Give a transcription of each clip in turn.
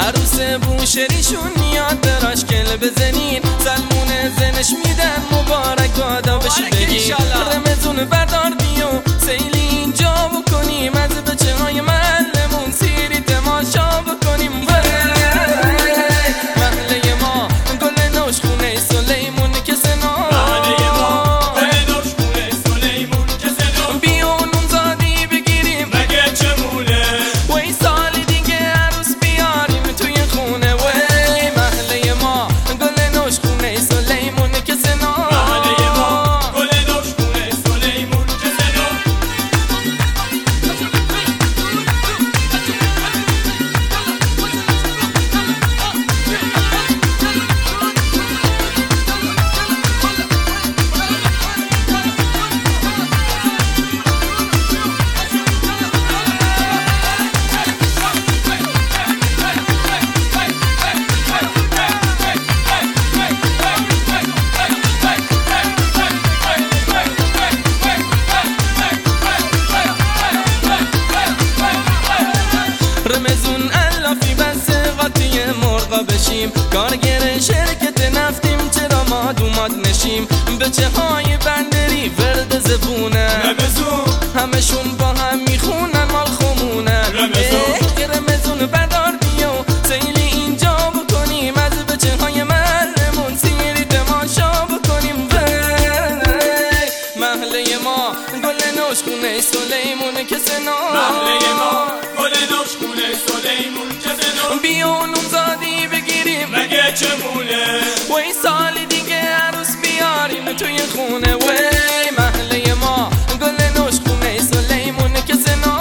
عروس بوشریشون میاد براش کل بزنین، سلمون زنش میدن مبارک بادا بشه بگین. رمزون بردار بیو سیلی اینجا بکنیم، از بچه های محلمون سیری تماشا بکنیم. محله ما گل نوش خونه سلیمون که سنا، بیون اون زادی بگیریم مگه چمونه، وی سال دیگه عروس بیاریم توی خونه. وی محله ما گل نوش خونه سلیمون که سنا، رمزون علافی بس قاطی مرغا بشیم، کارگر شرکت نفتیم چرا ما دوماد نشیم. بچه های بندری ورد زبونن، همشون با هم میخونن مال خمونن. رمزون بردار بیو سیلی اینجا بکنیم، از بچه های محلمون سیری تماشا بکنیم. محله ما گل نوش خونه سلیمون که سنا، بیون اون زادی بگیریم مگه چمونه، وی سال دیگه عروس بیاریم توی خونه. وی محله ما گل نوش خونه سلیمون که سنا،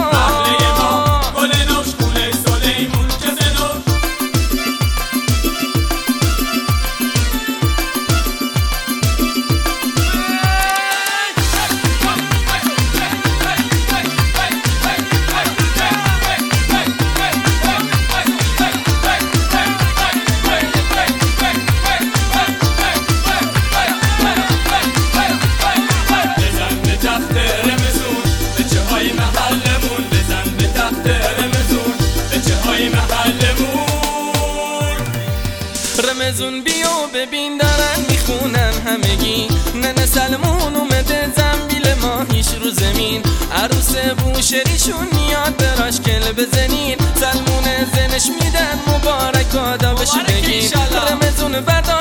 رمزون بیو ببین دارن میخونن همگی، ننه سلمون اومده زنبیل ماهیش رو زمین. عروس بوشریشون میاد براش کل بزنین، سلمون زنش میدن مبارک بادا بشه بگین. رمزون